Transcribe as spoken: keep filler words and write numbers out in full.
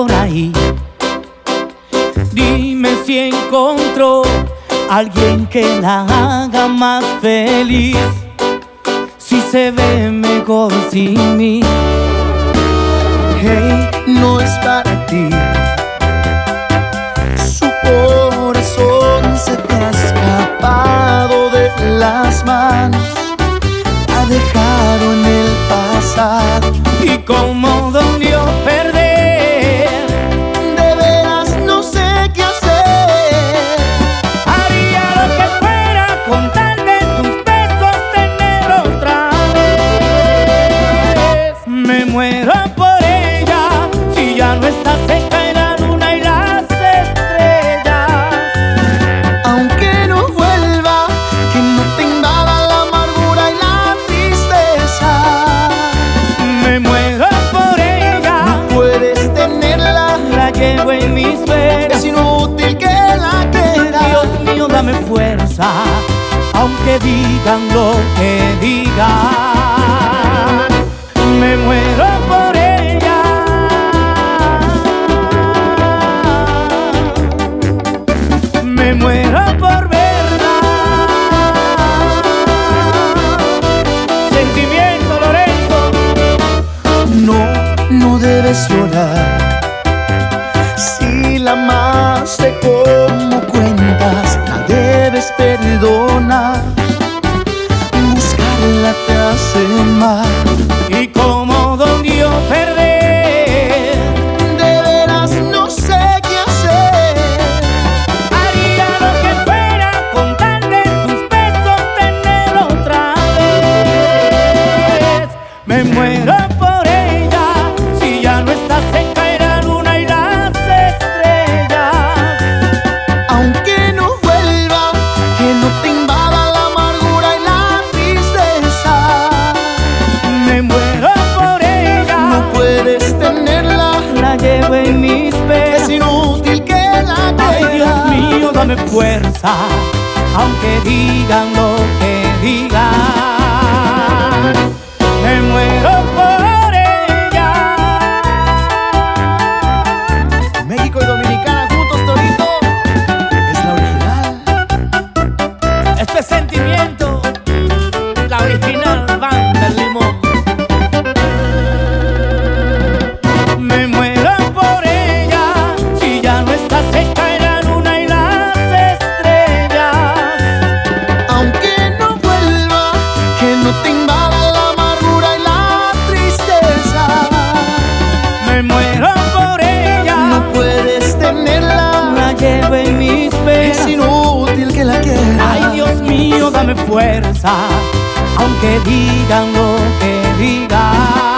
por ahí. Dime si encontró alguien que la haga más feliz, si se ve mejor sin mí. Hey, no es para ti. Su corazón se te ha escapado de las manos, ha dejado en el pasado. Y como dolió perder, de veras no sé qué hacer. haría lo que fuera con tal de tus besos tener otra vez. Me muero por ella, si ya no está cerca en la luna y las estrellas. Aunque no vuelva, que no te invada la amargura y la tristeza. Me muero por ella, No puedes tenerla, la llevo en mis venas. es inútil que la quieras. Dios mío, dame fuerza, aunque digan lo que digan. Me muero por ella. Me muero por verla. Sentimiento, Lorenzo. No, no debes llorar. Si la amaste como cuentas, la debes perdonar. Buscarla te hace mal. Y como dolió perder, De veras no sé qué hacer. haría lo que fuera con tal de tus besos tener otra vez. Me muero por ella, si ya no está cerca en la luna y las estrellas. Aunque no vuelva, que no te invada la amargura y la tristeza. Me muero por ella, No puedes tenerla, la llevo en mis venas. es inútil que la Ay, Dios quieras. mío, dame fuerza, aunque digan lo que digan. Me muero por ella. México y Dominicana juntos, Torito. Es la original. Este sentimiento, la original banda del Limón. Me muero por ella, si ya no está cerca en la luna y las estrellas. Aunque no vuelva, que no te invada la amargura y la tristeza. Me muero por ella, No puedes tenerla, la llevo en mis es venas. inútil que la quieras. Ay, Dios mío, dame fuerza, aunque digan lo que digan.